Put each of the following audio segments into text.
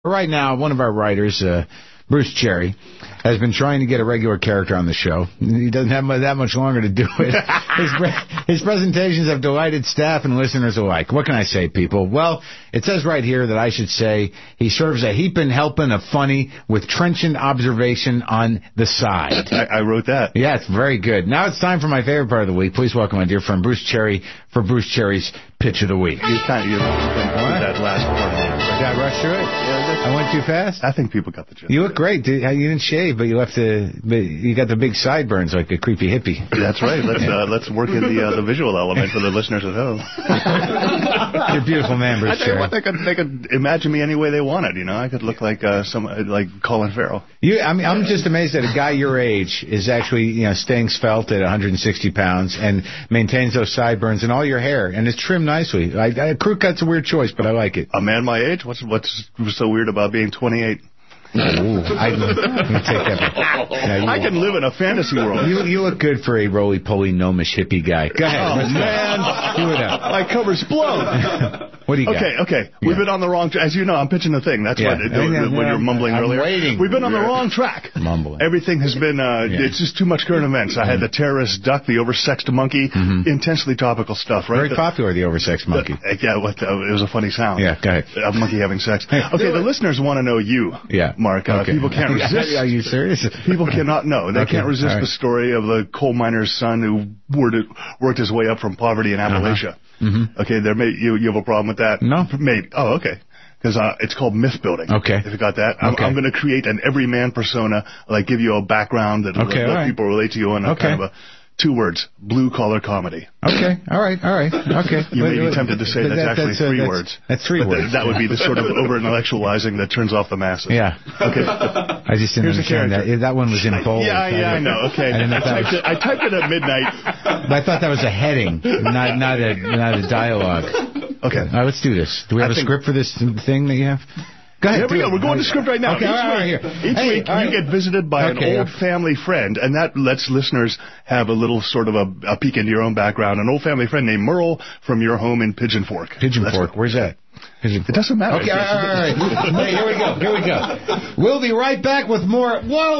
Right now, one of our writers, Bruce Cherry, has been trying to get a regular character on the show. He doesn't have that much longer to do it. His presentations have delighted staff and listeners alike. What can I say, people? Well, it says right here that I should say he serves a heaping helping of funny with trenchant observation on the side. I wrote that. Yeah, it's very good. Now it's time for my favorite part of the week. Please welcome my dear friend Bruce Cherry for Bruce Cherry's Pitch of the Week. You that last part of it. Did I rush through it? I went too fast? I think people got the gist. You look great, dude. You didn't shave, but you got the big sideburns like a creepy hippie. That's right. Let's work in the visual element for the listeners at home. You're a beautiful man, Bruce Cherry. What, they could imagine me any way they wanted. You know, I could look like like Colin Farrell. I'm just amazed that a guy your age is actually staying svelte at 160 pounds and maintains those sideburns and all your hair and it's trimmed nicely. Crew cut's a weird choice, but I like it. A man my age? What's so weird about being 28? Ooh, I can take that. I can live in a fantasy world. You look good for a roly-poly, gnomish hippie guy. Go ahead. Oh, man. Do it up. My cover's blown. What do you got? Okay. Yeah. We've been on the wrong track. As you know, I'm pitching the thing. That's when you're mumbling earlier. Waiting. We've been on the wrong track. Mumbling. Everything has been, it's just too much current events. I had the terrorist duck, the oversexed monkey, intensely topical stuff, right? Very popular, the oversexed monkey. It was a funny sound. Yeah, go ahead. A monkey having sex. Okay, the listeners want to know you, Mark. People can't resist. Are you serious? People cannot know. They can't resist the story of the coal miner's son who worked his way up from poverty in Appalachia. Okay, you have a problem with that? No. Maybe. Oh, okay. Because it's called myth building. Okay. If you got that, I'm going to create an everyman persona, like give you a background that let people relate to you on a kind of a 2 words, blue collar comedy. Okay, all right. Okay. You may be tempted to say that's actually 3 words. That's 3 words. That would be the sort of over-intellectualizing that turns off the masses. Yeah. Okay. I just didn't understand that. That one was in bold. Yeah, I know. Okay. I typed it at midnight. But I thought that was a heading, not a dialogue. Okay. All right, let's do this. Do we have a script for this thing that you have? Go ahead. Here we go. We're going to script right now. Okay, Each week you get visited by an old family friend, and that lets listeners have a little sort of a peek into your own background. An old family friend named Merle from your home in Pigeon Fork. Pigeon Fork. Where's that? It doesn't matter. Okay, all right. Hey, here we go. We'll be right back with more.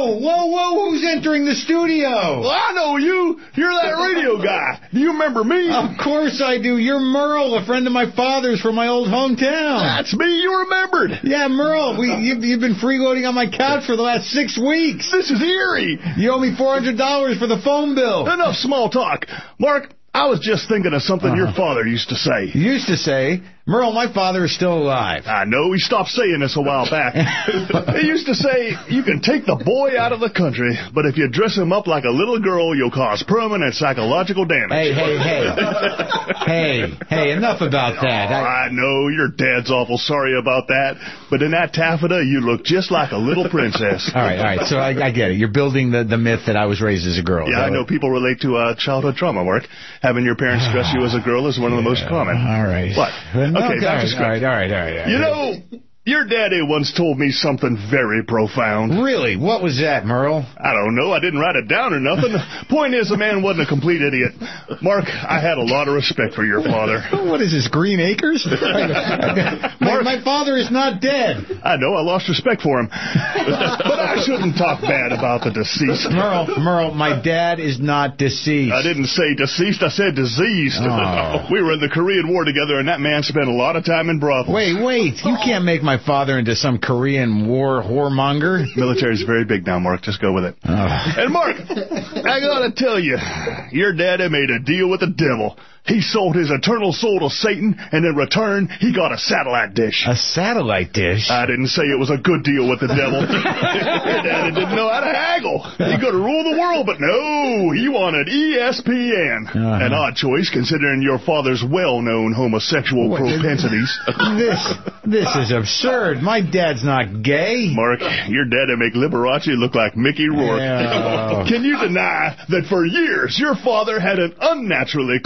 Whoa, who's entering the studio? Well, I know you. You're that radio guy. Do you remember me? Of course I do. You're Merle, a friend of my father's from my old hometown. That's me. You remembered. Yeah, Merle. You've been freeloading on my couch for the last 6 weeks. This is eerie. You owe me $400 for the phone bill. Enough small talk. Mark, I was just thinking of something your father used to say. Used to say? Merle, my father is still alive. I know. He stopped saying this a while back. He used to say, you can take the boy out of the country, but if you dress him up like a little girl, you'll cause permanent psychological damage. Hey, enough about that. I know. Your dad's awful sorry about that, but in that taffeta, you look just like a little princess. All right. So I get it. You're building the myth that I was raised as a girl. Yeah, I know people relate to childhood trauma, Mark. Having your parents dress you as a girl is one of the most common. All right. What? Okay, all right. You know, your daddy once told me something very profound. Really? What was that, Merle? I don't know. I didn't write it down or nothing. The point is, the man wasn't a complete idiot. Mark, I had a lot of respect for your father. What is this, Green Acres? Mark, my father is not dead. I know. I lost respect for him. But I shouldn't talk bad about the deceased. Merle, my dad is not deceased. I didn't say deceased. I said diseased. Oh. We were in the Korean War together, and that man spent a lot of time in brothels. Wait. You can't make my father into some Korean War whoremonger. Military's very big now, Mark. Just go with it. And Mark, I gotta tell you, your daddy made a deal with the devil. He sold his eternal soul to Satan, and in return, he got a satellite dish. A satellite dish? I didn't say it was a good deal with the devil. Your daddy didn't know how to haggle. He could rule the world, but no, he wanted ESPN. An odd choice, considering your father's well-known homosexual propensities. This is absurd. My dad's not gay. Mark, your daddy make Liberace look like Mickey Rourke. Can you deny that for years your father had an unnaturally close relationship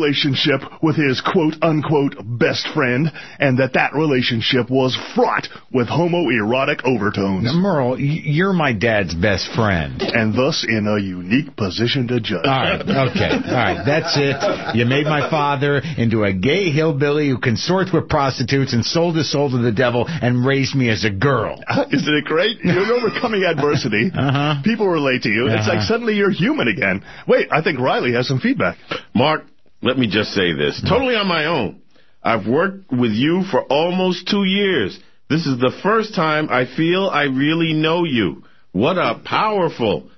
relationship with his quote-unquote best friend, and that relationship was fraught with homoerotic overtones. Now, Merle, you're my dad's best friend. And thus in a unique position to judge. All right, okay, all right, that's it. You made my father into a gay hillbilly who consorts with prostitutes and sold his soul to the devil and raised me as a girl. Isn't it great? You're overcoming adversity. People relate to you. It's like suddenly you're human again. Wait, I think Riley has some feedback. Mark, let me just say this. Totally on my own. I've worked with you for almost 2 years. This is the first time I feel I really know you. What a powerful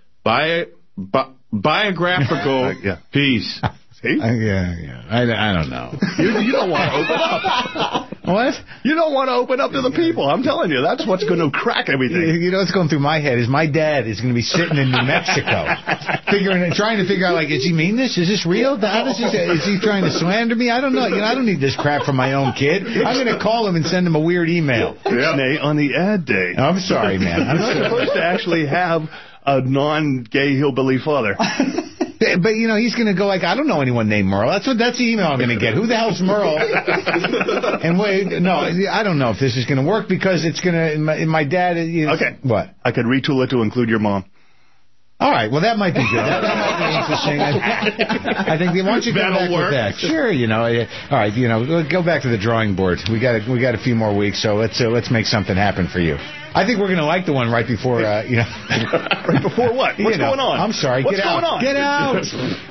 biographical piece. See? Yeah. I don't know. You don't want to open up. What? You don't want to open up to the people. I'm telling you, that's what's going to crack everything. You know what's going through my head is my dad is going to be sitting in New Mexico, trying to figure out, like, does he mean this? Is this real? Is he trying to slander me? I don't know. I don't need this crap from my own kid. I'm going to call him and send him a weird email. Nate, on the ad day. I'm sorry, man. I'm not supposed to actually have a non-gay hillbilly father. But, he's going to go like, I don't know anyone named Merle. That's the email I'm going to get. Who the hell's Merle? And I don't know if this is going to work because it's going to, my dad is... Okay. What? I could retool it to include your mom. All right, well, that might be good. That might be interesting. I think, why don't you go back with that? Sure, all right, go back to the drawing board. We got a few more weeks, so let's make something happen for you. I think we're going to like the one right before, Right before what? What's going on? I'm sorry. What's Get out. going on? Get out.